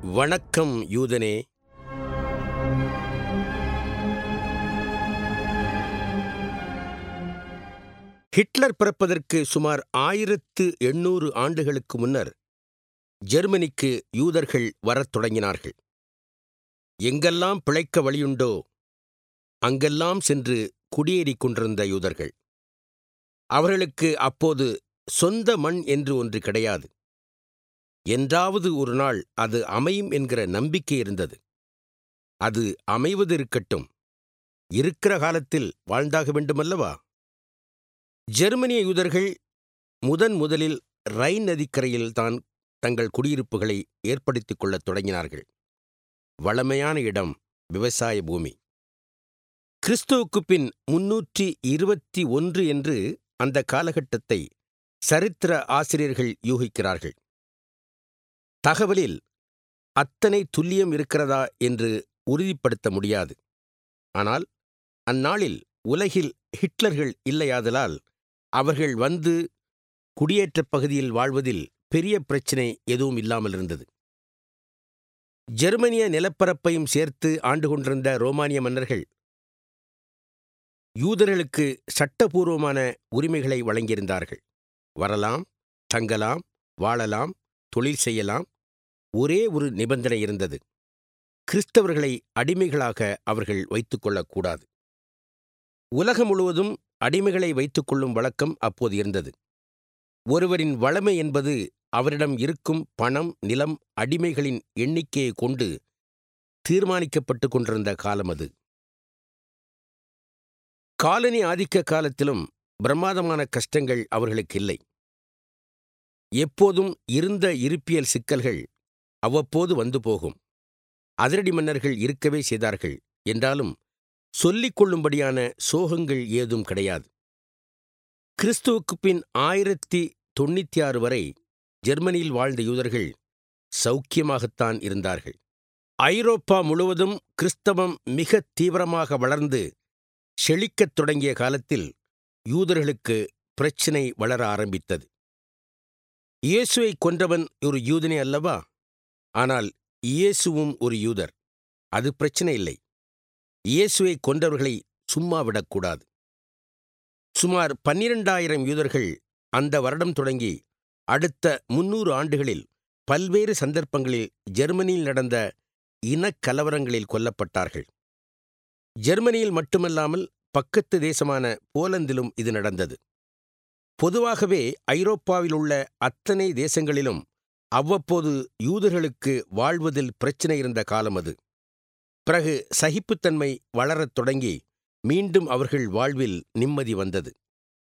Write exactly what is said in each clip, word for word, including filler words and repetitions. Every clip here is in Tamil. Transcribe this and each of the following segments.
வணக்கம் யூதனே. ஹிட்லர் பிறப்பதற்கு சுமார் ஆயிரத்து எண்ணூறு ஆண்டுகளுக்கு முன்னர் ஜெர்மனிக்கு யூதர்கள் வரத் தொடங்கினார்கள். எங்கெல்லாம் பிழைக்க வழியுண்டோ அங்கெல்லாம் சென்று குடியேறிக் கொண்டிருந்த யூதர்கள். அவர்களுக்கு அப்போது சொந்த மண் என்று ஒன்று கிடையாது. என்றாவது ஒரு நாள் அது அமையும் என்கிற நம்பிக்கை இருந்தது. அது அமைவது இருக்கட்டும், இருக்கிற காலத்தில் வாழ்ந்தாக வேண்டுமல்லவா? ஜெர்மனிய யூதர்கள் முதன் முதலில் ரைன் நதிக்கரையில்தான் தங்கள் குடியிருப்புகளை ஏற்படுத்திக் கொள்ளத் தொடங்கினார்கள். வளமையான இடம், விவசாய பூமி. கிறிஸ்துவுக்குப் பின் முன்னூற்றி இருபத்தி ஒன்று என்று அந்த காலகட்டத்தை சரித்திர ஆசிரியர்கள் யூகிக்கிறார்கள். தகவலில் அத்தனை துல்லியம் இருக்கிறதா என்று உறுதிப்படுத்த முடியாது. ஆனால் அந்நாளில் உலகில் ஹிட்லர்கள் இல்லையாதலால் அவர்கள் வந்து குடியேற்றப் பகுதியில் வாழ்வதில் பெரிய பிரச்சினை எதுவும் இல்லாமல் இருந்தது. ஜெர்மனிய நிலப்பரப்பையும் சேர்த்து ஆண்டு கொண்டிருந்த ரோமானிய மன்னர்கள் யூதர்களுக்கு சட்டபூர்வமான உரிமைகளை வழங்கியிருந்தார்கள். வரலாம், தங்கலாம், வாழலாம், தொழில் செய்யலாம். ஒரே ஒரு நிபந்தனை இருந்தது: கிறிஸ்தவர்களை அடிமைகளாக அவர்கள் வைத்துக் கொள்ளக்கூடாது. உலகம் முழுவதும் அடிமைகளை வைத்துக் கொள்ளும் வழக்கம் அப்போது இருந்தது. ஒருவரின் வளமை என்பது அவரிடம் இருக்கும் பணம், நிலம், அடிமைகளின் எண்ணிக்கையை கொண்டு தீர்மானிக்கப்பட்டு கொண்டிருந்த காலம் அது. காலனி ஆதிக்க காலத்திலும் பிரமாதமான கஷ்டங்கள் அவர்களுக்கு இல்லை. எப்போதும் இருந்த இருப்பியல் சிக்கல்கள் அவ்வப்போது வந்து போகும். அதிரடி மன்னர்கள் இருக்கவே செய்தார்கள். என்றாலும் சொல்லிக் கொள்ளும்படியான சோகங்கள் ஏதும் கிடையாது. கிறிஸ்துவுக்குப் பின் ஆயிரத்தி தொண்ணூற்றி ஆறு வரை ஜெர்மனியில் வாழ்ந்த யூதர்கள் சௌக்கியமாகத்தான் இருந்தார்கள். ஐரோப்பா முழுவதும் கிறிஸ்தவம் மிக தீவிரமாக வளர்ந்து செழிக்கத் தொடங்கிய காலத்தில் யூதர்களுக்கு பிரச்சினை வளர ஆரம்பித்தது. இயேசுவை கொன்றவன் ஒரு யூதனே அல்லவா? ஆனால் இயேசுவும் ஒரு யூதர். அது பிரச்சனை இல்லை. இயேசுவை கொன்றவர்களை சும்மா விடக்கூடாது. சுமார் பன்னிரண்டாயிரம் யூதர்கள் அந்த வருடம் தொடங்கி அடுத்த முன்னூறு ஆண்டுகளில் பல்வேறு சந்தர்ப்பங்களில் ஜெர்மனியில் நடந்த இனக்கலவரங்களில் கொல்லப்பட்டார்கள். ஜெர்மனியில் மட்டுமல்லாமல் பக்கத்து தேசமான போலந்திலும் இது நடந்தது. பொதுவாகவே ஐரோப்பாவில் உள்ள அத்தனை தேசங்களிலும் அவ்வப்போது யூதர்களுக்கு வாழ்வதில் பிரச்சினை இருந்த காலம் அது. பிறகு சகிப்புத்தன்மை வளரத் தொடங்கி மீண்டும் அவர்கள் வாழ்வில் நிம்மதி வந்தது.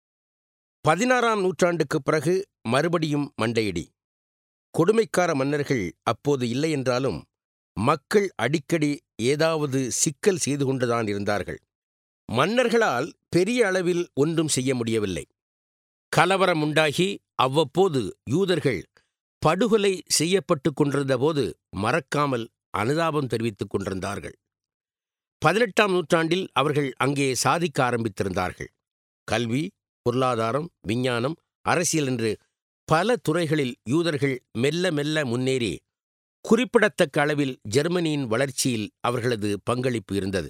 பதினாறாம் நூற்றாண்டுக்குப் பிறகு மறுபடியும் மண்டையடி. கொடுமைக்கார மன்னர்கள் அப்போது இல்லை என்றாலும் மக்கள் அடிக்கடி ஏதாவது சிக்கல் செய்து கொண்டுதான் இருந்தார்கள். மன்னர்களால் பெரிய அளவில் ஒன்றும் செய்ய முடியவில்லை. கலவரம் உண்டாகி அவ்வப்போது யூதர்கள் படுகொலை செய்யப்பட்டு கொண்டிருந்த போது மறக்காமல் அனுதாபம் தெரிவித்துக் கொண்டிருந்தார்கள். பதினெட்டாம் நூற்றாண்டில் அவர்கள் அங்கே சாதிக்க ஆரம்பித்திருந்தார்கள். கல்வி, பொருளாதாரம், விஞ்ஞானம், அரசியல் என்று பல துறைகளில் யூதர்கள் மெல்ல மெல்ல முன்னேறி குறிப்பிடத்தக்க அளவில் ஜெர்மனியின் வளர்ச்சியில் அவர்களது பங்களிப்பு இருந்தது.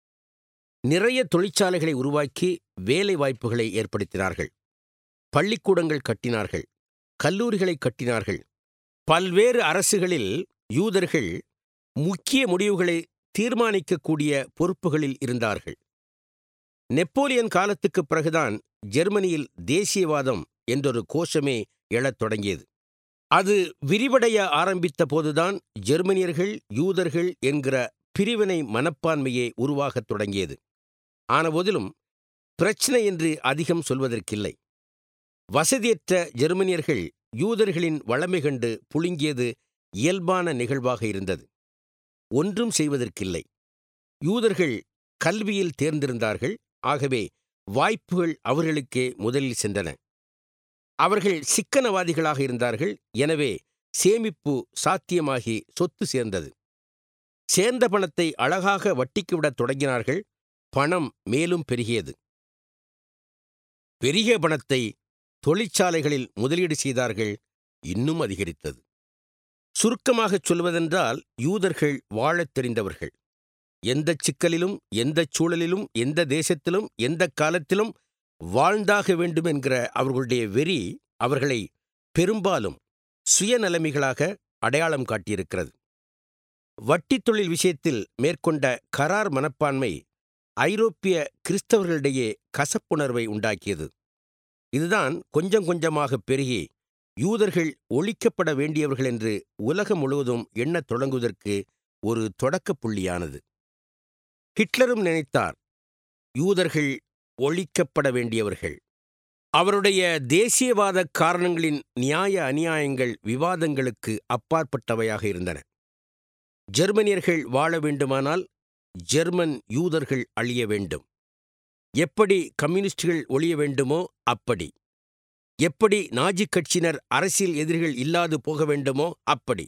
நிறைய தொழிற்சாலைகளை உருவாக்கி வேலை வாய்ப்புகளை ஏற்படுத்தினார்கள். பள்ளிக்கூடங்கள் கட்டினார்கள். கல்லூரிகளை கட்டினார்கள். பல்வேறு அரசுகளில் யூதர்கள் முக்கிய முடிவுகளை தீர்மானிக்கக்கூடிய பொறுப்புகளில் இருந்தார்கள். நெப்போலியன் காலத்துக்குப் பிறகுதான் ஜெர்மனியில் தேசியவாதம் என்றொரு கோஷமே எழத் தொடங்கியது. அது விரிவடைய ஆரம்பித்த போதுதான் ஜெர்மனியர்கள் யூதர்கள் என்கிற பிரிவினை மனப்பான்மையே உருவாகத் தொடங்கியது. ஆனபோதிலும் பிரச்சினை என்று அதிகம் சொல்வதற்கில்லை. வசதியற்ற ஜெர்மனியர்கள் யூதர்களின் வளமை கண்டு புழுங்கியது இயல்பான நிகழ்வாக இருந்தது. ஒன்றும் செய்வதற்கில்லை. யூதர்கள் கல்வியில் தேர்ந்திருந்தார்கள். ஆகவே வாய்ப்புகள் அவர்களுக்கே முதலில் சென்றன. அவர்கள் சிக்கனவாதிகளாக இருந்தார்கள். எனவே சேமிப்பு சாத்தியமாகி சொத்து சேர்ந்தது. சேர்ந்த பணத்தை அழகாக வட்டிக்கு விடத் தொடங்கினார்கள். பணம் மேலும் பெருகியது. பெரிய பணத்தை தொழிற்சாலைகளில் முதலீடு செய்தார்கள். இன்னும் அதிகரித்தது. சுருக்கமாகச் சொல்வதென்றால் யூதர்கள் வாழத் தெரிந்தவர்கள். எந்தச் சிக்கலிலும், எந்தச் சூழலிலும், எந்த தேசத்திலும், எந்தக் காலத்திலும் வாழ்ந்தாக வேண்டும் என்கிற அவர்களுடைய வெறி அவர்களை பெரும்பாலும் சுயநலமிகளாக அடையாளம் காட்டியிருக்கிறது. வட்டித் தொழில் விஷயத்தில் மேற்கொண்ட கரார் மனப்பான்மை ஐரோப்பிய கிறிஸ்தவர்களிடையே கசப்புணர்வை உண்டாக்கியது. இதுதான் கொஞ்சம் கொஞ்சமாக பெருகி யூதர்கள் ஒழிக்கப்பட வேண்டியவர்கள் என்று உலகம் முழுவதும் எண்ணத் தொடங்குவதற்கு ஒரு தொடக்கப் புள்ளியானது. ஹிட்லரும் நினைத்தார், யூதர்கள் ஒழிக்கப்பட வேண்டியவர்கள். அவருடைய தேசியவாத காரணங்களின் நியாய அநியாயங்கள் விவாதங்களுக்கு அப்பாற்பட்டவையாக இருந்தன. ஜெர்மனியர்கள் வாழ வேண்டுமானால் ஜெர்மன் யூதர்கள் அழிய வேண்டும். எப்படி கம்யூனிஸ்டுகள் ஒழிய வேண்டுமோ அப்படி. எப்படி நாஜி கட்சியினர் அரசியல் எதிரிகள் இல்லாது போக வேண்டுமோ அப்படி.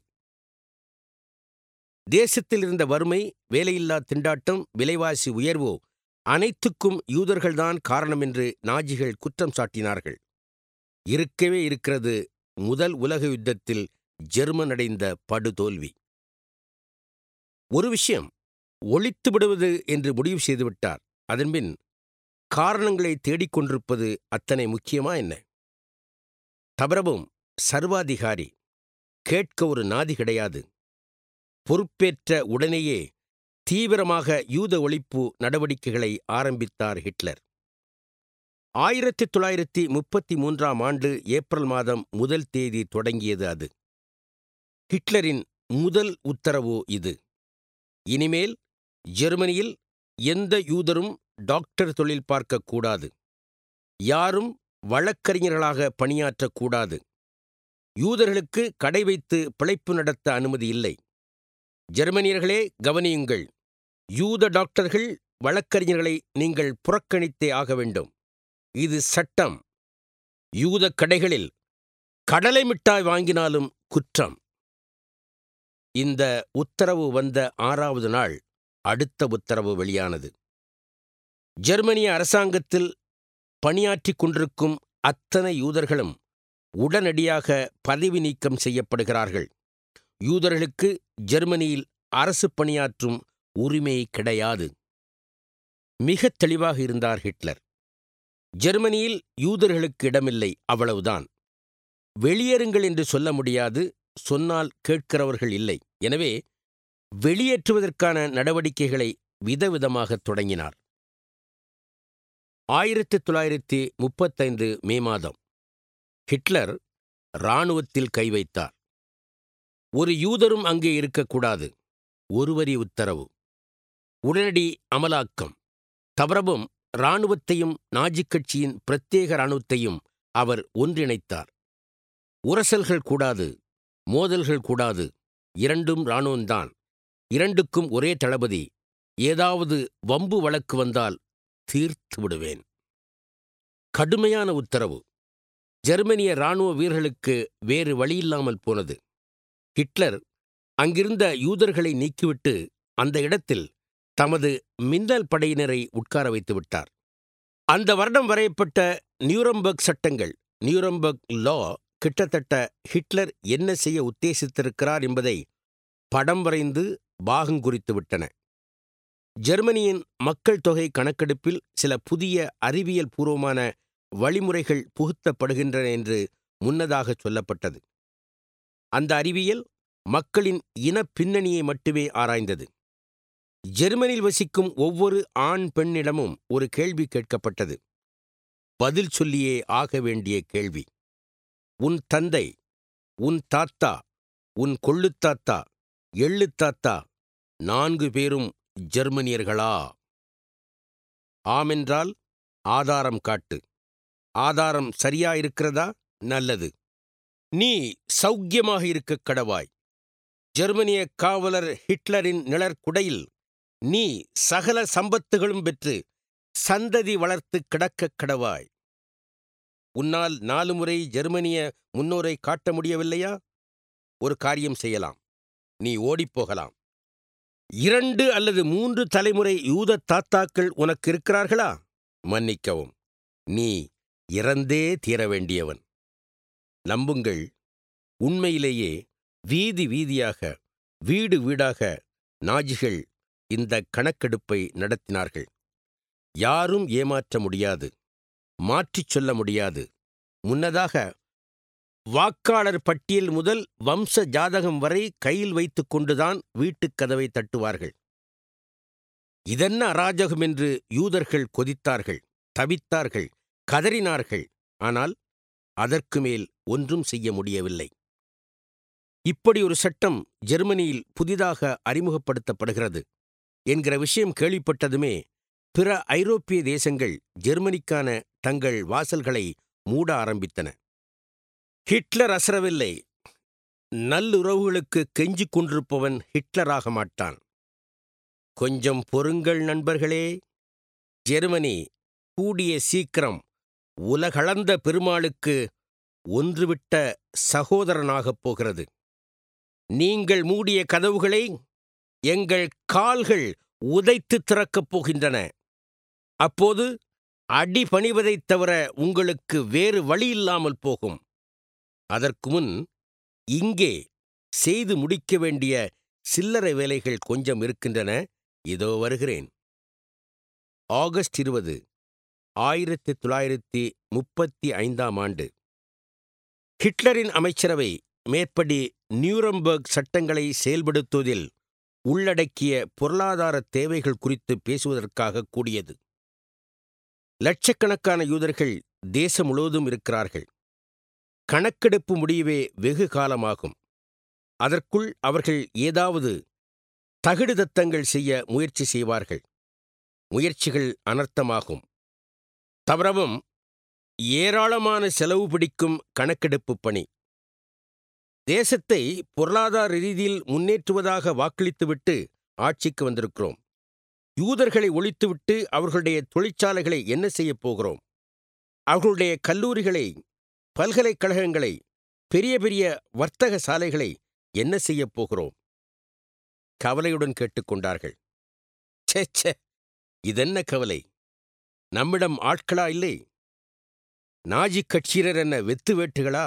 தேசத்தில் இருந்த வறுமை, வேலையில்லா திண்டாட்டம், விலைவாசி உயர்வு அனைத்துக்கும் யூதர்கள்தான் காரணம் என்று நாஜிகள் குற்றம் சாட்டினார்கள். இருக்கவே இருக்கிறது முதல் உலக யுத்தத்தில் ஜெர்மன் அடைந்த படுதோல்வி. ஒரு விஷயம் ஒழித்து விடுவது என்று முடிவு செய்துவிட்டார். அதன்பின் காரணங்களை தேடிக்கொண்டிருப்பது அத்தனை முக்கியமா என்ன? தபரவும் சர்வாதிகாரி, கேட்க ஒரு நாதி கிடையாது. பொறுப்பேற்ற உடனேயே தீவிரமாக யூத ஒழிப்பு நடவடிக்கைகளை ஆரம்பித்தார் ஹிட்லர். ஆயிரத்தி தொள்ளாயிரத்தி முப்பத்தி மூன்றாம் ஆண்டு ஏப்ரல் மாதம் முதல் தேதி தொடங்கியது அது. ஹிட்லரின் முதல் உத்தரவு இது. இனிமேல் ஜெர்மனியில் எந்த யூதரும் டாக்டர் தொழில் பார்க்கக்கூடாது. யாரும் வழக்கறிஞர்களாக பணியாற்றக்கூடாது. யூதர்களுக்கு கடை வைத்து பிழைப்பு நடத்த அனுமதி இல்லை. ஜெர்மனியர்களே கவனியுங்கள், யூத டாக்டர்கள், வழக்கறிஞர்களை நீங்கள் புறக்கணித்தே ஆக வேண்டும். இது சட்டம். யூத கடைகளில் கடலை மிட்டாய் வாங்கினாலும் குற்றம். இந்த உத்தரவு வந்த ஆறாவது நாள் அடுத்த உத்தரவு வெளியானது. ஜெர்மனிய அரசாங்கத்தில் பணியாற்றிக் கொண்டிருக்கும் அத்தனை யூதர்களும் உடனடியாக பதவி நீக்கம் செய்யப்படுகிறார்கள். யூதர்களுக்கு ஜெர்மனியில் அரசு பணியாற்றும் உரிமை கிடையாது. மிகத் தெளிவாக இருந்தார் ஹிட்லர். ஜெர்மனியில் யூதர்களுக்கு இடமில்லை, அவ்வளவுதான். வெளியேறுங்கள் என்று சொல்ல முடியாது, சொன்னால் கேட்கிறவர்கள் இல்லை. எனவே வெளியேற்றுவதற்கான நடவடிக்கைகளை விதவிதமாகத் தொடங்கினார். ஆயிரத்தி தொள்ளாயிரத்தி முப்பத்தைந்து மே மாதம் ஹிட்லர் இராணுவத்தில் கை வைத்தார். ஒரு யூதரும் அங்கே இருக்கக்கூடாது. ஒருவரி உத்தரவு. உடனடி அமலாக்கம். தவறவும் இராணுவத்தையும் நாஜி கட்சியின் பிரத்யேக இராணுவத்தையும் அவர் ஒன்றிணைத்தார். உரசல்கள் கூடாது, மோதல்கள் கூடாது. இரண்டும் இராணுவம்தான். இரண்டுக்கும் ஒரே தளபதி. ஏதாவது வம்பு வழக்கு வந்தால் தீர்த்து விடுவேன். கடுமையான உத்தரவு. ஜெர்மனிய இராணுவ வீரர்களுக்கு வேறு வழியில்லாமல் போனது. ஹிட்லர் அங்கிருந்த யூதர்களை நீக்கிவிட்டு அந்த இடத்தில் தமது மின்னல் படையினரை உட்கார வைத்து விட்டார். அந்த வருடம் வரையப்பட்ட நியூரம்பர்க் சட்டங்கள், நியூரம்பர்க் லா, கிட்டத்தட்ட ஹிட்லர் என்ன செய்ய உத்தேசித்திருக்கிறார் என்பதை படம் வரைந்து பாகங்குறித்து விட்டன. ஜெர்மனியின் மக்கள் தொகை கணக்கெடுப்பில் சில புதிய அறிவியல் பூர்வமான வழிமுறைகள் புகுத்தப்படுகின்றன என்று முன்னதாக சொல்லப்பட்டது. அந்த அறிவியல் மக்களின் இனப் பின்னணியை மட்டுமே ஆராய்ந்தது. ஜெர்மனியில் வசிக்கும் ஒவ்வொரு ஆண் பெண்ணிடமும் ஒரு கேள்வி கேட்கப்பட்டது. பதில் சொல்லியே ஆக வேண்டிய கேள்வி. உன் தந்தை, உன் தாத்தா, உன் கொள்ளுத்தாத்தா, எள்ளுத்தாத்தா நான்கு பேரும் ஜெர்மனியர்களா? ஆமென்றால் ஆதாரம் காட்டு. ஆதாரம் சரியாயிருக்கிறதா? நல்லது. நீ சௌக்கியமாக இருக்கக் கடவாய். ஜெர்மனிய காவலர் ஹிட்லரின் நிழற்குடையில் நீ சகல சம்பத்துகளும் பெற்று சந்ததி வளர்த்து கிடக்கக் கடவாய். உன்னால் நாலு முறை ஜெர்மனிய முன்னோரை காட்ட முடியவில்லையா? ஒரு காரியம் செய்யலாம். நீ ஓடிப்போகலாம். இரண்டு அல்லது மூன்று தலைமுறை யூத தாத்தாக்கள் உனக்கு இருக்கிறார்களா? மன்னிக்கவும், நீ இறந்தே தீர வேண்டியவன். நம்புங்கள், உண்மையிலேயே வீதி வீதியாக, வீடு வீடாக நாஜிகள் இந்த கணக்கெடுப்பை நடத்தினார்கள். யாரும் ஏமாற்ற முடியாது, மாற்றிச் சொல்ல முடியாது. முன்னதாக வாக்காளர் பட்டியல் முதல் வம்ச ஜாதகம் வரை கையில் வைத்துக் கொண்டுதான் வீட்டுக் கதவை தட்டுவார்கள். இதென்ன அராஜகம் என்று யூதர்கள் கொதித்தார்கள், தவித்தார்கள், கதறினார்கள். ஆனால் அதற்கு மேல் ஒன்றும் செய்ய முடியவில்லை. இப்படி ஒரு சட்டம் ஜெர்மனியில் புதிதாக அறிமுகப்படுத்தப்படுகிறது என்கிற விஷயம் கேள்விப்பட்டதுமே பிற ஐரோப்பிய தேசங்கள் ஜெர்மனிக்கான தங்கள் வாசல்களை மூட ஆரம்பித்தன. ஹிட்லர் அசரவில்லை. நல்லுறவுகளுக்கு கெஞ்சிக் கொண்டிருப்பவன் ஹிட்லராக மாட்டான். கொஞ்சம் பொறுங்கள் நண்பர்களே, ஜெர்மனி கூடிய சீக்கிரம் உலகளந்த பெருமாளுக்கு ஒன்றுவிட்ட சகோதரனாகப் போகிறது. நீங்கள் மூடிய கதவுகளை எங்கள் கால்கள் உதைத்து திறக்கப் போகின்றன. அப்போது அடி பணிவதைத் தவிர உங்களுக்கு வேறு வழியில்லாமல் போகும். அதற்கு முன் இங்கே செய்து முடிக்க வேண்டிய சில்லறை வேலைகள் கொஞ்சம் இருக்கின்றன. இதோ வருகிறேன். ஆகஸ்ட் இருபது ஆயிரத்தி தொள்ளாயிரத்தி முப்பத்தி ஐந்தாம் ஆண்டு ஹிட்லரின் அமைச்சரவை மேற்படி நியூரம்பர்க் சட்டங்களை செயல்படுத்துவதில் உள்ளடக்கிய பொருளாதார தேவைகள் குறித்து பேசுவதற்காக கூடியது. லட்சக்கணக்கான யூதர்கள் தேசம் முழுவதும் இருக்கிறார்கள். கணக்கெடுப்பு முடியவே வெகு காலமாகும். அதற்குள் அவர்கள் ஏதாவது தகுடுதத்தங்கள் செய்ய முயற்சி செய்வார்கள். முயற்சிகள் அனர்த்தமாகும். தவிரவும் ஏராளமான செலவு பிடிக்கும் கணக்கெடுப்பு பணி. தேசத்தை பொருளாதார ரீதியில் முன்னேற்றுவதாக வாக்களித்துவிட்டு ஆட்சிக்கு வந்திருக்கிறோம். யூதர்களை ஒழித்துவிட்டு அவர்களுடைய தொழிற்சாலைகளை என்ன செய்யப் போகிறோம்? அவர்களுடைய கல்லூரிகளை, பல்கலைக்கழகங்களை, பெரிய பெரிய வர்த்தக சாலைகளை என்ன செய்யப் போகிறோம்? கவலையுடன் கேட்டுக்கொண்டார்கள். ச்சே ச்சே, இதென்ன கவலை? நம்மிடம் ஆட்களா இல்லை? நாஜி கட்சியினர் என்ன வெத்து வேட்டுகளா?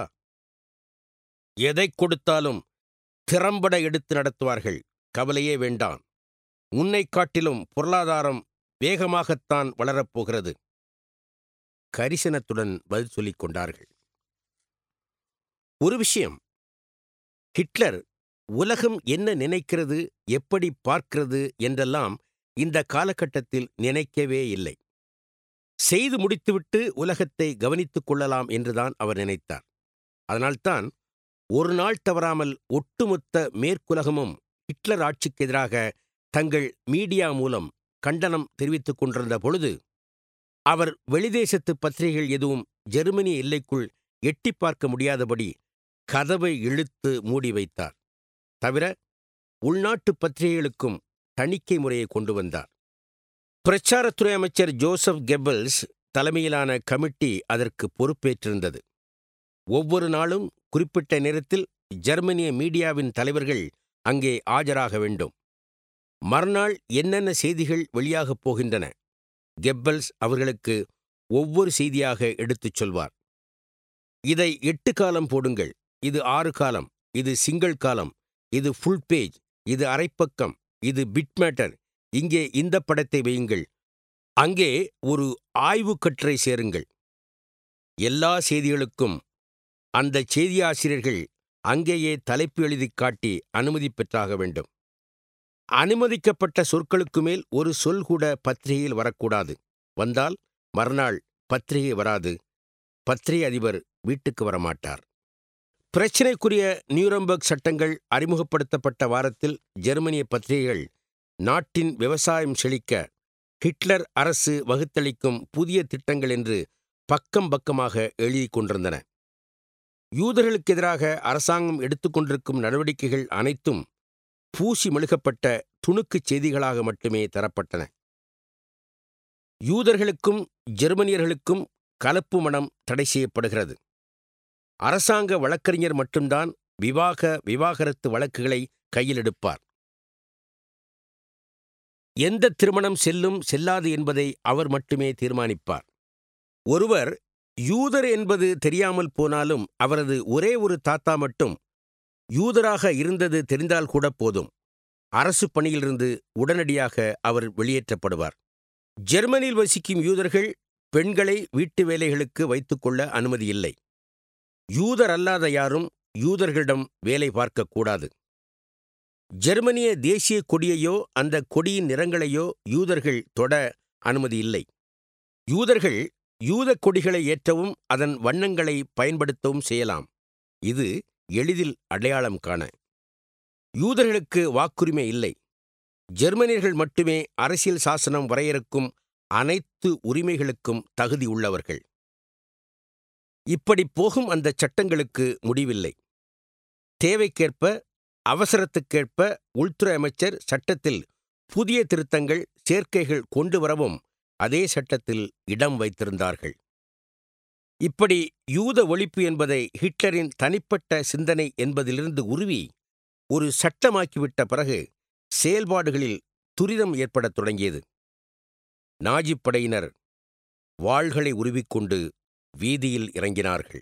எதைக் கொடுத்தாலும் திறம்பட எடுத்து நடத்துவார்கள். கவலையே வேண்டாம். உன்னைக் காட்டிலும் பொருளாதாரம் வேகமாகத்தான் வளரப்போகிறது. கரிசனத்துடன் பதில் சொல்லிக் கொண்டார்கள். ஒரு விஷயம், ஹிட்லர் உலகம் என்ன நினைக்கிறது, எப்படி பார்க்கிறது என்றெல்லாம் இந்த காலகட்டத்தில் நினைக்கவே இல்லை. செய்து முடித்துவிட்டு உலகத்தை கவனித்துக் கொள்ளலாம் என்றுதான் அவர் நினைத்தார். அதனால்தான் ஒரு நாள் தவறாமல் ஒட்டுமொத்த மேற்குலகமும் ஹிட்லர் ஆட்சிக்கு எதிராக தங்கள் மீடியா மூலம் கண்டனம் தெரிவித்துக் கொண்டிருந்த பொழுது அவர் வெளிதேசத்து பத்திரிகைகள் எதுவும் ஜெர்மனி எல்லைக்குள் எட்டி பார்க்க முடியாதபடி கதவை இழுத்து மூடி வைத்தார். தவிர உள்நாட்டு பத்திரிகைகளுக்கும் தணிக்கை முறையை கொண்டு வந்தார். பிரச்சாரத்துறை அமைச்சர் ஜோசப் கெப்பல்ஸ் தலைமையிலான கமிட்டி அதற்கு பொறுப்பேற்றிருந்தது. ஒவ்வொரு நாளும் குறிப்பிட்ட நேரத்தில் ஜெர்மனிய மீடியாவின் தலைவர்கள் அங்கே ஆஜராக வேண்டும். மறுநாள் என்னென்ன செய்திகள் வெளியாகப் போகின்றன, கெப்பல்ஸ் அவர்களுக்கு ஒவ்வொரு செய்தியாக எடுத்துச் சொல்வார். இதை எட்டு காலம் போடுங்கள், இது ஆறு காலம், இது சிங்கிள் காலம், இது ஃபுல் பேஜ், இது அரைப்பக்கம், இது பிட் மேட்டர், இங்கே இந்த படத்தை வையுங்கள், அங்கே ஒரு ஆய்வுக் கட்டுரை சேருங்கள். எல்லா செய்திகளுக்கும் அந்த செய்தியாசிரியர்கள் அங்கேயே தலைப்பு எழுதிக் காட்டி அனுமதி பெற்றாக வேண்டும். அனுமதிக்கப்பட்ட சொற்களுக்கு மேல் ஒரு சொல் கூட பத்திரிகையில் வரக்கூடாது. வந்தால் மறுநாள் பத்திரிகை வராது. பத்திரிகை அதிபர் வீட்டுக்கு வரமாட்டார். பிரச்சினைக்குரிய நியூரம்பர்க் சட்டங்கள் அறிமுகப்படுத்தப்பட்ட வாரத்தில் ஜெர்மனிய பத்திரிகைகள் நாட்டின் விவசாயம் செழிக்க ஹிட்லர் அரசு வகுத்தளிக்கும் புதிய திட்டங்கள் என்று பக்கம் பக்கமாக எழுதிக் கொண்டிருந்தன. யூதர்களுக்கு எதிராக அரசாங்கம் எடுத்துக்கொண்டிருக்கும் நடவடிக்கைகள் அனைத்தும் பூசி மெழுகப்பட்ட துணுக்குச் செய்திகளாக மட்டுமே தரப்பட்டன. யூதர்களுக்கும் ஜெர்மனியர்களுக்கும் கலப்பு மணம் தடை செய்யப்படுகிறது. அரசாங்க வழக்கறிஞர் மட்டும்தான் விவாக விவாகரத்து வழக்குகளை கையில் எடுப்பார். எந்த திருமணம் செல்லும் செல்லாது என்பதை அவர் மட்டுமே தீர்மானிப்பார். ஒருவர் யூதர் என்பது தெரியாமல் போனாலும் அவரது ஒரே ஒரு தாத்தா மட்டும் யூதராக இருந்தது தெரிந்தால் கூட போதும், அரசு பணியிலிருந்து உடனடியாக அவர் வெளியேற்றப்படுவார். ஜெர்மனியில் வசிக்கும் யூதர்கள் பெண்களை வீட்டு வேலைகளுக்கு வைத்துக்கொள்ள அனுமதியில்லை. யூதர் அல்லாத யாரும் யூதர்களிடம் வேலை பார்க்கக்கூடாது. ஜெர்மனிய தேசிய கொடியையோ அந்த கொடியின் நிறங்களையோ யூதர்கள் தொட அனுமதியில்லை. யூதர்கள் யூத கொடிகளை ஏற்றவும் அதன் வண்ணங்களை பயன்படுத்தவும் செய்யலாம். இது எளிதில் அடையாளம் காண. யூதர்களுக்கு வாக்குரிமை இல்லை. ஜெர்மனியர்கள் மட்டுமே அரசியல் சாசனம் வரையறுக்கும் அனைத்து உரிமைகளுக்கும் தகுதி உள்ளவர்கள். இப்படி போகும் அந்த சட்டங்களுக்கு முடிவில்லை. தேவைக்கேற்ப, அவசரத்துக்கேற்ப உள்துறை அமைச்சர் சட்டத்தில் புதிய திருத்தங்கள், சேர்க்கைகள் கொண்டு வரவும் அதே சட்டத்தில் இடம் வைத்திருந்தார்கள். இப்படி யூத ஒழிப்பு என்பதை ஹிட்லரின் தனிப்பட்ட சிந்தனை என்பதிலிருந்து உருவி ஒரு சட்டமாக்கிவிட்ட பிறகு செயல்பாடுகளில் துரிதம் ஏற்படத் தொடங்கியது. நாஜிப் படையினர் வாள்களை உருவிக்கொண்டு வீதியில் இறங்கினார்கள்.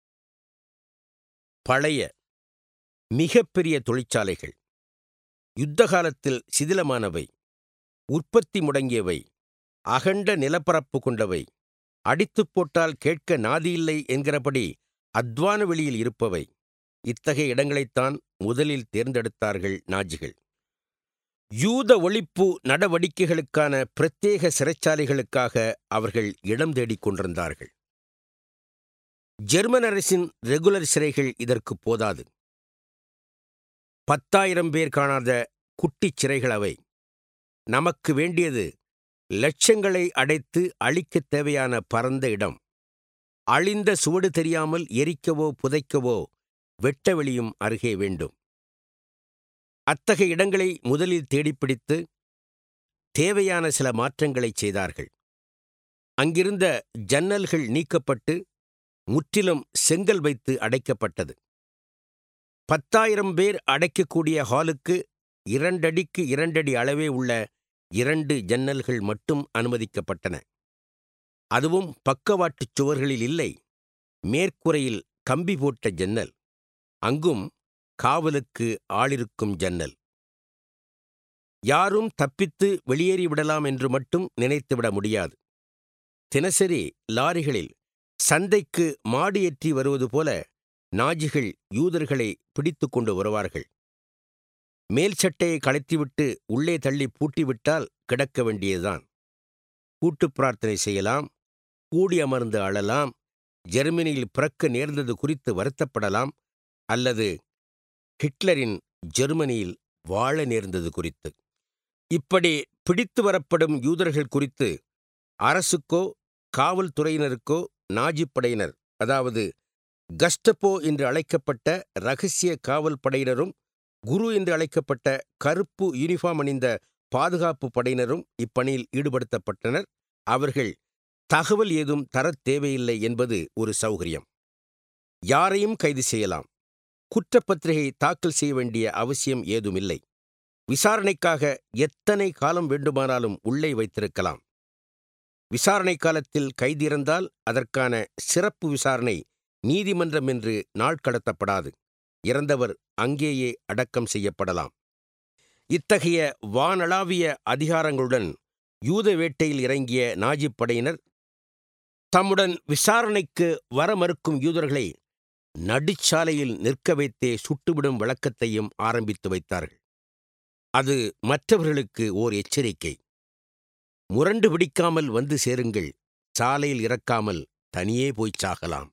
பழைய மிகப்பெரிய தொழிற்சாலைகள், யுத்த காலத்தில் சிதிலமானவை, உற்பத்தி முடங்கியவை, அகண்ட நிலப்பரப்பு கொண்டவை, அடித்துப் போட்டால் கேட்க நாதியில்லை என்கிறபடி அத்வான வெளியில் இருப்பவை, இத்தகைய இடங்களைத்தான் முதலில் தேர்ந்தெடுத்தார்கள் நாஜிகள். யூத ஒழிப்பு நடவடிக்கைகளுக்கான பிரத்யேக சிறைச்சாலைகளுக்காக அவர்கள் இடம் தேடிக் கொண்டிருந்தார்கள். ஜெர்மன் அரசின் ரெகுலர் சிறைகள் இதற்கு போதாது. பத்தாயிரம் பேர் காணாத குட்டிச் சிறைகள் அவை. நமக்கு வேண்டியது லட்சங்களை அடைத்து அழிக்கத் தேவையான பரந்த இடம். அழிந்த சுவடு தெரியாமல் எரிக்கவோ புதைக்கவோ வெட்டவெளியும் அருகே வேண்டும். அத்தகைய இடங்களை முதலில் தேடிப்பிடித்து தேவையான சில மாற்றங்களைச் செய்தார்கள். அங்கிருந்த ஜன்னல்கள் நீக்கப்பட்டு முற்றிலும் செங்கல் வைத்து அடைக்கப்பட்டது. பத்தாயிரம் பேர் அடைக்கக்கூடிய ஹாலுக்கு இரண்டடிக்கு இரண்டடி அளவே உள்ள இரண்டு ஜன்னல்கள் மட்டும் அனுமதிக்கப்பட்டன. அதுவும் பக்கவாட்டுச் சுவர்களில் இல்லை, மேற்கூரையில் கம்பி போட்ட ஜன்னல். அங்கும் காவலுக்கு ஆளிருக்கும் ஜன்னல். யாரும் தப்பித்து வெளியேறிவிடலாம் என்று மட்டும் நினைத்துவிட முடியாது. தினசரி லாரிகளில் சந்தைக்கு மாடு ஏற்றி வருவது போல நாஜிகள் யூதர்களை பிடித்து கொண்டு வருவார்கள். மேல் சட்டையை கழற்றிவிட்டு உள்ளே தள்ளி பூட்டிவிட்டால் கிடக்க வேண்டியதுதான். கூட்டுப் பிரார்த்தனை செய்யலாம், கூடி அமர்ந்து அழலாம், ஜெர்மனியில் பிறக்க நேர்ந்தது குறித்து வருத்தப்படலாம், அல்லது ஹிட்லரின் ஜெர்மனியில் வாழ நேர்ந்தது குறித்து. இப்படி பிடித்து வரப்படும் யூதர்கள் குறித்து அரசுக்கோ காவல்துறையினருக்கோ நாஜிப் படையினர், அதாவது கஸ்டபோ என்று அழைக்கப்பட்ட இரகசிய காவல் படையினரும் குரு என்று அழைக்கப்பட்ட கருப்பு யூனிஃபார்ம் அணிந்த பாதுகாப்பு படையினரும் இப்பணியில் ஈடுபடுத்தப்பட்டனர். அவர்கள் தகவல் ஏதும் தரத் தேவையில்லை என்பது ஒரு சௌகரியம். யாரையும் கைது செய்யலாம். குற்றப்பத்திரிகை தாக்கல் செய்ய வேண்டிய அவசியம் ஏதுமில்லை. விசாரணைக்காக எத்தனை காலம் வேண்டுமானாலும் உள்ளே வைத்திருக்கலாம். விசாரணை காலத்தில் கைது இறந்தால் அதற்கான சிறப்பு விசாரணை நீதிமன்றம் என்று நாள் கடத்தப்படாது. இறந்தவர் அங்கேயே அடக்கம் செய்யப்படலாம். இத்தகைய வானளாவிய அதிகாரங்களுடன் யூத வேட்டையில் இறங்கிய நாஜிப் படையினர் தம்முடன் விசாரணைக்கு வர மறுக்கும் யூதர்களை நடுச்சாலையில் நிற்க வைத்தே சுட்டுவிடும் வழக்கத்தையும் ஆரம்பித்து வைத்தார்கள். அது மற்றவர்களுக்கு ஓர் எச்சரிக்கை. முரண்டு பிடிக்காமல் வந்து சேருங்கள், சாலையில் இறக்காமல் தனியே போய்ச் சாகலாம்.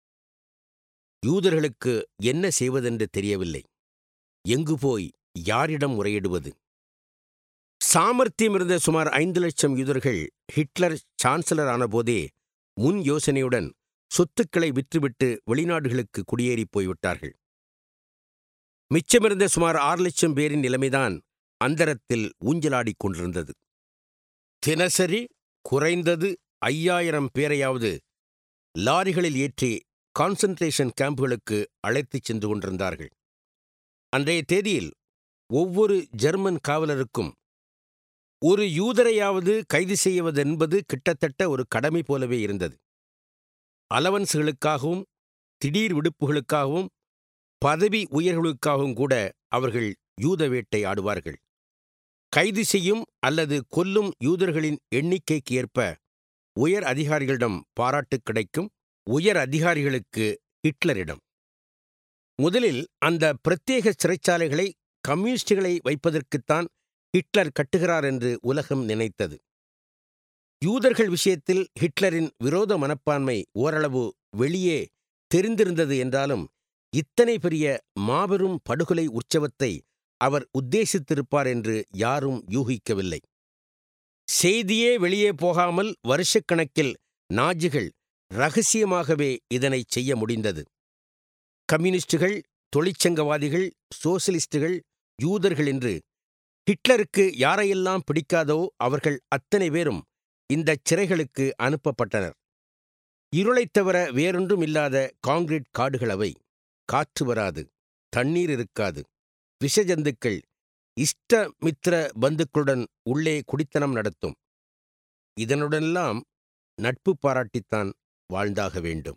யூதர்களுக்கு என்ன செய்வதென்று தெரியவில்லை. எங்கு போய் யாரிடம் முறையிடுவது? சாமர்த்தியம் இருந்த சுமார் ஐந்து லட்சம் யூதர்கள் ஹிட்லர் சான்சலர் ஆனபோதே முன் யோசனையுடன் சொத்துக்களை விற்றுவிட்டு வெளிநாடுகளுக்கு குடியேறிப் போய்விட்டார்கள். மிச்சமிருந்த சுமார் ஆறு லட்சம் பேரின் நிலைமைதான் அந்தரத்தில் ஊஞ்சலாடிக் கொண்டிருந்தது. தினசரி குறைந்தது ஐயாயிரம் பேரையாவது லாரிகளில் ஏற்றி கான்சன்ட்ரேஷன் கேம்புகளுக்கு அழைத்துச் சென்று கொண்டிருந்தார்கள். அன்றைய தேதியில் ஒவ்வொரு ஜெர்மன் காவலருக்கும் ஒரு யூதரையாவது கைது செய்வதென்பது கிட்டத்தட்ட ஒரு கடமை போலவே இருந்தது. அலவன்ஸ்களுக்காகவும் திடீர் விடுப்புகளுக்காகவும் பதவி உயர்வுகளுக்காகவும் கூட அவர்கள் யூத வேட்டை ஆடுவார்கள். கைது செய்யும் அல்லது கொல்லும் யூதர்களின் எண்ணிக்கைக்கு ஏற்ப உயர் அதிகாரிகளிடம் பாராட்டு கிடைக்கும். உயர் அதிகாரிகளுக்கு ஹிட்லரிடம். முதலில் அந்த பிரத்யேக சிறைச்சாலைகளை கம்யூனிஸ்டுகளை வைப்பதற்குத்தான் ஹிட்லர் கட்டுகிறார் என்று உலகம் நினைத்தது. யூதர்கள் விஷயத்தில் ஹிட்லரின் விரோத மனப்பான்மை ஓரளவு வெளியே தெரிந்திருந்தது என்றாலும் இத்தனை பெரிய மாபெரும் படுகொலை உற்சவத்தை அவர் உத்தேசித்திருப்பார் என்று யாரும் யூகிக்கவில்லை. செய்தியே வெளியே போகாமல் வருஷக்கணக்கில் நாஜிகள் இரகசியமாகவே இதனை செய்ய முடிந்தது. கம்யூனிஸ்டுகள், தொழிற்சங்கவாதிகள், சோசலிஸ்டுகள், யூதர்கள் என்று ஹிட்லருக்கு யாரையெல்லாம் பிடிக்காதோ அவர்கள் அத்தனை பேரும் இந்தச் சிறைகளுக்கு அனுப்பப்பட்டனர். இருளைத் தவிர வேறொன்றும் இல்லாத காங்கிரீட் காடுகள் அவை. காற்று வராது, தண்ணீர் இருக்காது. விஷஜந்துக்கள் இஷ்டமித்திர பந்துக்களுடன் உள்ளே குடித்தனம் நடத்தும். இதனுடனெல்லாம் நட்பு பாராட்டித்தான் வாழ்ந்தாக வேண்டும்.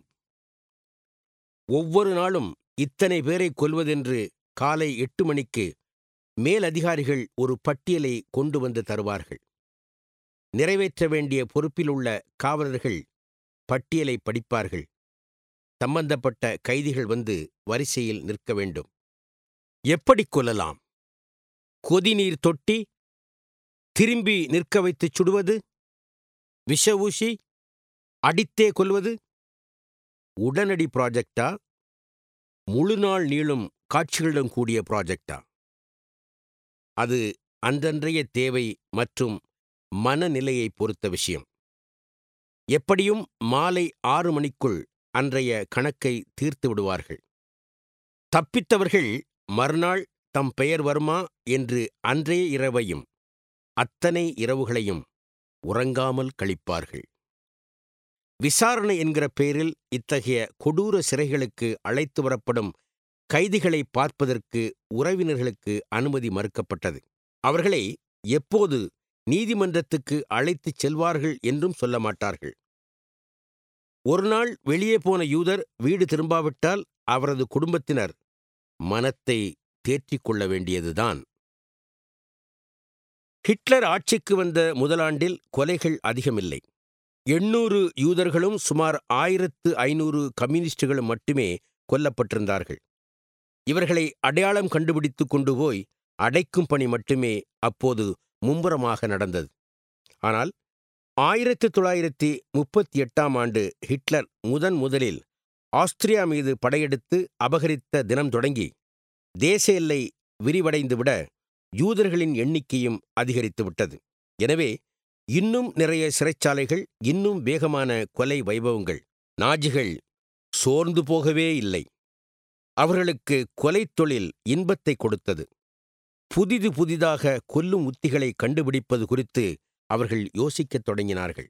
ஒவ்வொரு நாளும் இத்தனை பேரை கொல்வதென்று காலை எட்டு மணிக்கு மேலதிகாரிகள் ஒரு பட்டியலை கொண்டு வந்து தருவார்கள். நிறைவேற்ற வேண்டிய பொறுப்பிலுள்ள காவலர்கள் பட்டியலை படிப்பார்கள். சம்பந்தப்பட்ட கைதிகள் வந்து வரிசையில் நிற்க வேண்டும். எப்படி கொல்லலாம்? கொதிநீர் தொட்டி, திரும்பி நிற்க வைத்துச் சுடுவது, விஷ ஊசி, அடித்தே கொல்வது. உடனடி ப்ராஜெக்டா, முழு நாள் நீளும் காட்சிகளுடன் கூடிய ப்ராஜெக்டா? அது அன்றன்றைய தேவை மற்றும் மனநிலையை பொறுத்த விஷயம். எப்படியும் மாலை ஆறு மணிக்குள் அன்றைய கணக்கை தீர்த்து விடுவார்கள். தப்பித்தவர்கள் மறுநாள் தம் பெயர் வருமா என்று அன்றைய இரவையும் அத்தனை இரவுகளையும் உறங்காமல் கழிப்பார்கள். விசாரணை என்கிற பெயரில் இத்தகைய கொடூர சிறைகளுக்கு அழைத்து வரப்படும் கைதிகளை பார்ப்பதற்கு உறவினர்களுக்கு அனுமதி மறுக்கப்பட்டது. அவர்களை எப்போது நீதிமன்றத்துக்கு அழைத்துச் செல்வார்கள் என்றும் சொல்ல மாட்டார்கள். ஒரு நாள் வெளியே போன யூதர் வீடு திரும்பாவிட்டால் அவரது குடும்பத்தினர் மனத்தை தேற்றிக் கொள்ள வேண்டியதுதான். ஹிட்லர் ஆட்சிக்கு வந்த முதலாண்டில் கொலைகள் அதிகமில்லை. எண்ணூறு யூதர்களும் சுமார் ஆயிரத்து ஐநூறு கம்யூனிஸ்டுகளும் மட்டுமே கொல்லப்பட்டிருந்தார்கள். இவர்களை அடையாளம் கண்டுபிடித்து கொண்டு போய் அடைக்கும் பணி மட்டுமே அப்போது மும்முரமாக நடந்தது. ஆனால் ஆயிரத்தி தொள்ளாயிரத்தி முப்பத்தி எட்டாம் ஆண்டு ஹிட்லர் முதன் முதலில் ஆஸ்திரியா மீது படையெடுத்து அபகரித்த தினம் தொடங்கி தேச எல்லை விரிவடைந்துவிட யூதர்களின் எண்ணிக்கையும் அதிகரித்துவிட்டது. எனவே இன்னும் நிறைய சிறைச்சாலைகள், இன்னும் வேகமான கொலை வைபவங்கள். நாஜிகள் சோர்ந்து போகவே இல்லை. அவர்களுக்கு கொலைத் தொழில் இன்பத்தை கொடுத்தது. புதிது புதிதாக கொல்லும் உத்திகளை கண்டுபிடிப்பது குறித்து அவர்கள் யோசிக்கத் தொடங்கினார்கள்.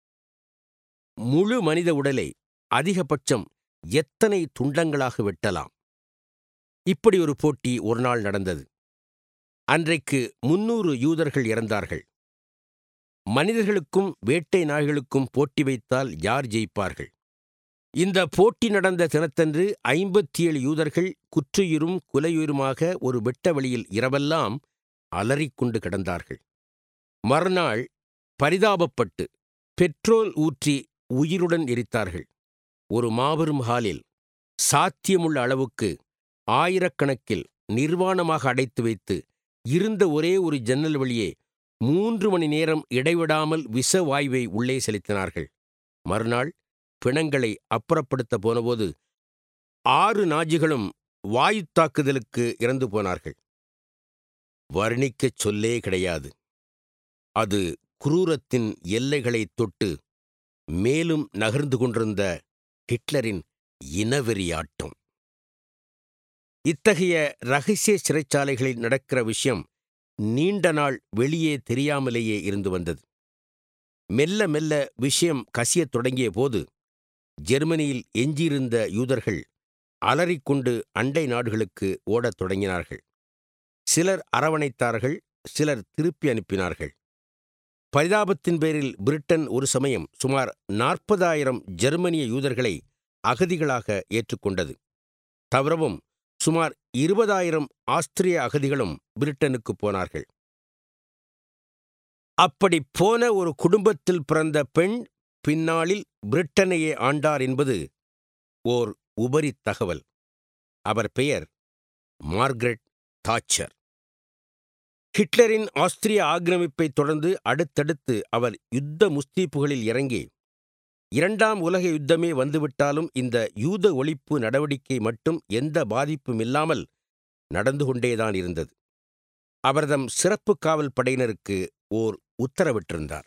முழு மனித உடலை அதிகபட்சம் எத்தனை துண்டங்களாக வெட்டலாம்? இப்படி ஒரு போட்டி ஒரு நாள் நடந்தது. அன்றைக்கு முன்னூறு யூதர்கள் இறந்தார்கள். மனிதர்களுக்கும் வேட்டை நாய்களுக்கும் போட்டி வைத்தால் யார் ஜெயிப்பார்கள்? இந்த போட்டி நடந்த தினத்தன்று ஐம்பத்தி ஏழு யூதர்கள் குற்றுயிரும் குலையுயிருமாக ஒரு வெட்ட வெளியில் இரவெல்லாம் அலறிக்கொண்டு கிடந்தார்கள். மறுநாள் பரிதாபப்பட்டு பெட்ரோல் ஊற்றி உயிருடன் எரித்தார்கள். ஒரு மாபெரும் ஹாலில் சாத்தியமுள்ள அளவுக்கு ஆயிரக்கணக்கில் நிர்வாணமாக அடைத்து வைத்து இருந்த ஒரே ஒரு ஜன்னல் வழியே மூன்று மணி நேரம் இடைவிடாமல் விஷ வாயுவை உள்ளே செலுத்தினார்கள். மறுநாள் பிணங்களை அப்புறப்படுத்த போனபோது ஆறு நாஜிகளும் வாயு தாக்குதலுக்கு இறந்து போனார்கள். வர்ணிக்கச் சொல்லே கிடையாது. அது குரூரத்தின் எல்லைகளைத் தொட்டு மேலும் நகர்ந்து கொண்டிருந்த ஹிட்லரின் இனவெறியாட்டம். இத்தகைய இரகசிய சிறைச்சாலைகளில் நடக்கிற விஷயம் நீண்ட நாள் வெளியே தெரியாமலேயே இருந்து வந்தது. மெல்ல மெல்ல விஷயம் கசியத் தொடங்கிய போது ஜெர்மனியில் எஞ்சியிருந்த யூதர்கள் அலறிக்கொண்டு அண்டை நாடுகளுக்கு ஓடத் தொடங்கினார்கள். சிலர் அரவணைத்தார்கள், சிலர் திருப்பி அனுப்பினார்கள். பரிதாபத்தின் பேரில் பிரிட்டன் ஒரு சமயம் சுமார் நாற்பதாயிரம் ஜெர்மனிய யூதர்களை அகதிகளாக ஏற்றுக்கொண்டது. தவிரவும் சுமார் இருபதாயிரம் ஆஸ்திரிய அகதிகளும் பிரிட்டனுக்கு போனார்கள். அப்படி போன ஒரு குடும்பத்தில் பிறந்த பெண் பின்னாளில் பிரிட்டனையே ஆண்டார் என்பது ஓர் உபரி தகவல். அவர் பெயர் மார்கரெட் தாட்சர். ஹிட்லரின் ஆஸ்திரிய ஆக்கிரமிப்பை தொடர்ந்து அடுத்தடுத்து அவர் யுத்த முஸ்தீப்புகளில் இறங்கி, இரண்டாம் உலக யுத்தமே வந்துவிட்டாலும் இந்த யூத ஒழிப்பு நடவடிக்கை மட்டும் எந்த பாதிப்பும் இல்லாமல் நடந்து கொண்டேதான் இருந்தது. அவர்தம் சிறப்பு காவல் படையினருக்கு ஓர் உத்தரவிட்டிருந்தார்.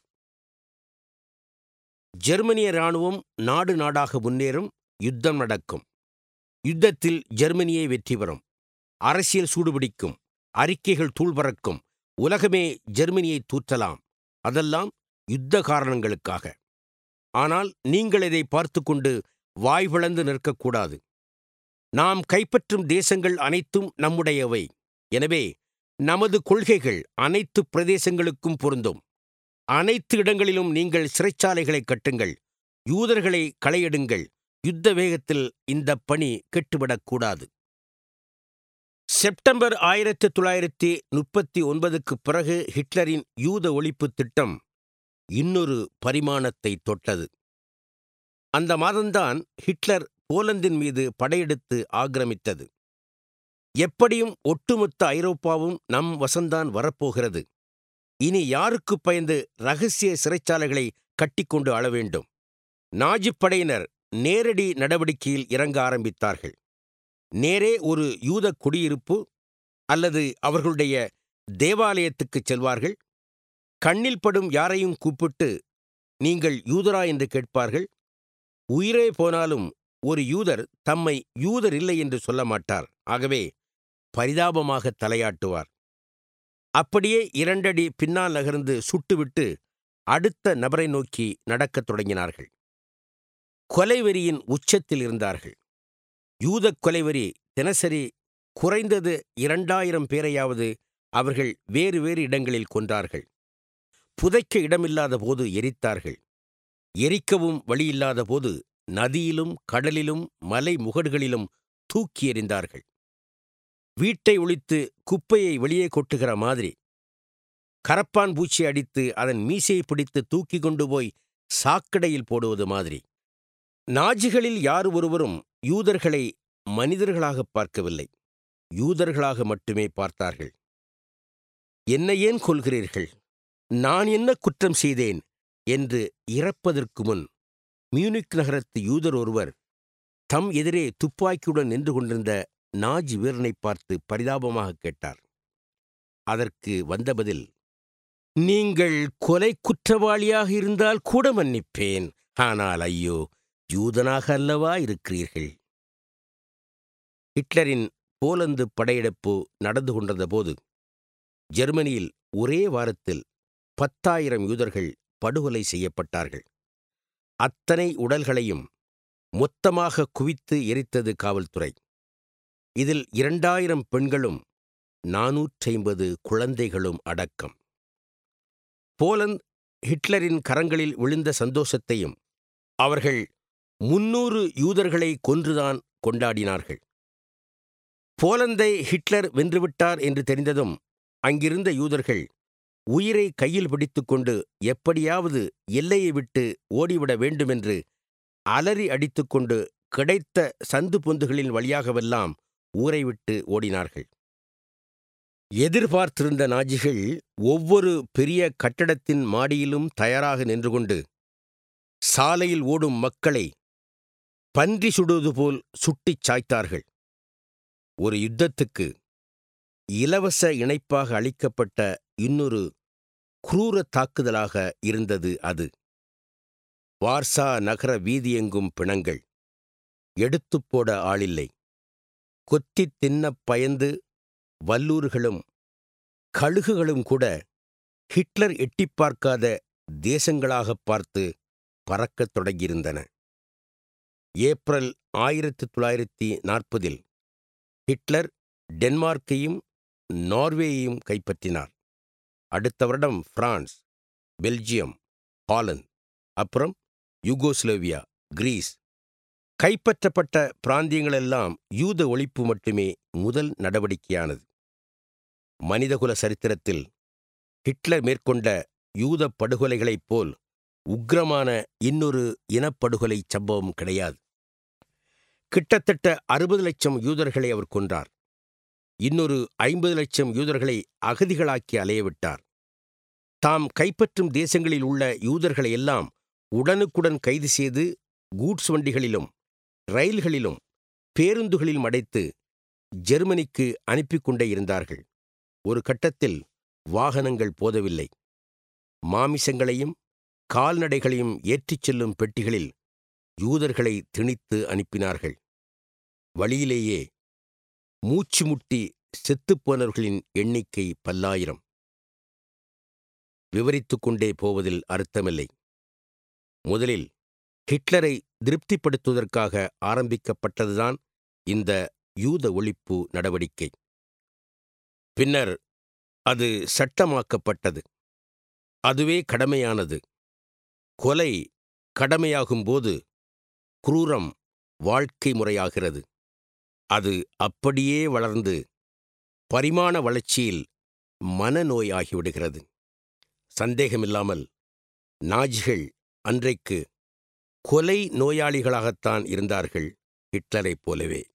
ஜெர்மனிய இராணுவம் நாடு நாடாக முன்னேறும், யுத்தம் நடக்கும். யுத்தத்தில் ஜெர்மனியை வெற்றி பெறும், அரசியல் சூடுபிடிக்கும், அறிக்கைகள் தூள்பறக்கும், உலகமே ஜெர்மனியை தூற்றலாம். அதெல்லாம் யுத்த காரணங்களுக்காக. ஆனால் நீங்கள் இதை பார்த்து கொண்டு வாய் பிளந்து நிற்கக்கூடாது. நாம் கைப்பற்றும் தேசங்கள் அனைத்தும் நம்முடையவை. எனவே நமது கொள்கைகள் அனைத்து பிரதேசங்களுக்கும் பொருந்தும். அனைத்து இடங்களிலும் நீங்கள் சிறைச்சாலைகளை கட்டுங்கள், யூதர்களை களையெடுங்கள். யுத்த வேகத்தில் இந்த பணி கெட்டுவிடக்கூடாது. செப்டம்பர் ஆயிரத்தி தொள்ளாயிரத்தி முப்பத்தி ஒன்பதுக்கு பிறகு ஹிட்லரின் யூத ஒழிப்பு திட்டம் இன்னொரு பரிமாணத்தை தொட்டது. அந்த மாதம்தான் ஹிட்லர் போலந்தின் மீது படையெடுத்து ஆக்கிரமித்தது. எப்படியும் ஒட்டுமொத்த ஐரோப்பாவும் நம் வசந்தான் வரப்போகிறது. இனி யாருக்கு பயந்து இரகசிய சிறைச்சாலைகளை கட்டிக்கொண்டு ஆள வேண்டும்? நாஜிப் படையினர் நேரடி நடவடிக்கையில் இறங்க ஆரம்பித்தார்கள். நேரே ஒரு யூத குடியிருப்பு அல்லது அவர்களுடைய தேவாலயத்துக்குச் செல்வார்கள். கண்ணில் படும் யாரையும் கூப்பிட்டு, நீங்கள் யூதரா என்று கேட்பார்கள். உயிரே போனாலும் ஒரு யூதர் தம்மை யூதர் இல்லை என்று சொல்ல மாட்டார். ஆகவே பரிதாபமாக தலையாட்டுவார். அப்படியே இரண்டடி பின்னால் நகர்ந்து சுட்டுவிட்டு அடுத்த நபரை நோக்கி நடக்கத் தொடங்கினார்கள். கொலைவெறியின் உச்சத்தில் இருந்தார்கள். யூதக் கொலைவெறி தினசரி குறைந்தது இரண்டாயிரம் பேரையாவது அவர்கள் வேறு வேறு இடங்களில் கொன்றார்கள். புதைக்க இடமில்லாத போது எரித்தார்கள். எரிக்கவும் வழியில்லாத போது நதியிலும் கடலிலும் மலை முகடுகளிலும் தூக்கி எறிந்தார்கள். வீட்டை ஒழித்து குப்பையை வெளியே கொட்டுகிற மாதிரி, கரப்பான் பூச்சி அடித்து அதன் மீசையை பிடித்து தூக்கி கொண்டு போய் சாக்கடையில் போடுவது மாதிரி. நாஜிகளில் யார் ஒருவரும் யூதர்களை மனிதர்களாக பார்க்கவில்லை, யூதர்களாக மட்டுமே பார்த்தார்கள். என்னை ஏன் கொல்கிறீர்கள்? நான் என்ன குற்றம் செய்தேன் என்று இறப்பதற்கு முன் மியூனிக் நகரத்து யூதர் ஒருவர் தம் எதிரே துப்பாக்கியுடன் நின்று கொண்டிருந்த நாஜி வீரனை பார்த்து பரிதாபமாக கேட்டார். அதற்கு வந்த பதில், நீங்கள் கொலை குற்றவாளியாக இருந்தால் கூட மன்னிப்பேன், ஆனால் ஐயோ, யூதனாக அல்லவா இருக்கிறீர்கள். ஹிட்லரின் போலந்து படையெடுப்பு நடந்து கொண்டிருந்த போது ஜெர்மனியில் ஒரே வாரத்தில் பத்தாயிரம் யூதர்கள் படுகொலை செய்யப்பட்டார்கள். அத்தனை உடல்களையும் மொத்தமாக குவித்து எரித்தது காவல்துறை. இதில் இரண்டாயிரம் பெண்களும் நாநூற்றி ஐம்பது குழந்தைகளும் அடக்கம். போலந்து ஹிட்லரின் கரங்களில் விழுந்த சந்தோஷத்தையும் அவர்கள் முன்னூறு யூதர்களை கொன்றுதான் கொண்டாடினார்கள். போலந்தை ஹிட்லர் வென்றுவிட்டார் என்று தெரிந்ததும் அங்கிருந்த யூதர்கள் உயிரை கையில் பிடித்துக்கொண்டு எப்படியாவது எல்லையை விட்டு ஓடிவிட வேண்டுமென்று அலறி அடித்துக்கொண்டு கிடைத்த சந்து பொந்துகளின் வழியாகவெல்லாம் ஊரை விட்டு ஓடினார்கள். எதிர்பார்த்திருந்த நாஜிகள் ஒவ்வொரு பெரிய கட்டடத்தின் மாடியிலும் தயாராக நின்று கொண்டு சாலையில் ஓடும் மக்களை பன்றி சுடுவது போல் சுட்டிச் சாய்த்தார்கள். ஒரு யுத்தத்துக்கு இலவச இணைப்பாக அளிக்கப்பட்ட இன்னொரு குரூர தாக்குதலாக இருந்தது அது. வார்சா நகர வீதியெங்கும் பிணங்கள். எடுத்துப் போட ஆளில்லை. கொத்தித் தின்னப் பயந்து வல்லூர்களும் கழுகுகளும் கூட ஹிட்லர் எட்டிப் பார்க்காத தேசங்களாகப் பார்த்து பறக்கத் தொடங்கியிருந்தன. ஏப்ரல் ஆயிரத்தி தொள்ளாயிரத்தி நாற்பதில் ஹிட்லர் டென்மார்க்கையும் நார்வேயையும் கைப்பற்றினார். அடுத்த வருடம் பிரான்ஸ், பெல்ஜியம், ஹாலந்து, அப்புறம் யூகோஸ்லேவியா, கிரீஸ். கைப்பற்றப்பட்ட பிராந்தியங்களெல்லாம் யூத ஒழிப்பு மட்டுமே முதல் நடவடிக்கையானது. மனிதகுல சரித்திரத்தில் ஹிட்லர் மேற்கொண்ட யூதப் படுகொலைகளைப் போல் உக்கிரமான இன்னொரு இனப்படுகொலை சம்பவம் கிடையாது. கிட்டத்தட்ட அறுபது லட்சம் யூதர்களை அவர் கொன்றார். இன்னொரு ஐம்பது லட்சம் யூதர்களை அகதிகளாக்கி அலையவிட்டார். தாம் கைப்பற்றும் தேசங்களில் உள்ள யூதர்களை எல்லாம் உடனுக்குடன் கைது செய்து கூட்ஸ் வண்டிகளிலும் ரயில்களிலும் பேருந்துகளிலும் அடைத்து ஜெர்மனிக்கு அனுப்பிக் கொண்டே இருந்தார்கள். ஒரு கட்டத்தில் வாகனங்கள் போதவில்லை. மாமிசங்களையும் கால்நடைகளையும் ஏற்றிச் செல்லும் பெட்டிகளில் யூதர்களை திணித்து அனுப்பினார்கள். வழியிலேயே மூச்சு முட்டி செத்துப்போனவர்களின் எண்ணிக்கை பல்லாயிரம். விவரித்துக் கொண்டே போவதில் அர்த்தமில்லை. முதலில் ஹிட்லரை திருப்திப்படுத்துவதற்காக ஆரம்பிக்கப்பட்டதுதான் இந்த யூத ஒழிப்பு நடவடிக்கை. பின்னர் அது சட்டமாக்கப்பட்டது. அதுவே கடமையானது. கொலை கடமையாகும்போது குரூரம் வாழ்க்கை முறையாகிறது. அது அப்படியே வளர்ந்து பரிமாண வளர்ச்சியில் மனநோயாகிவிடுகிறது. சந்தேகமில்லாமல் நாஜிகள் அன்றைக்கு கொலை நோயாளிகளாகத்தான் இருந்தார்கள், ஹிட்லரைப் போலவே.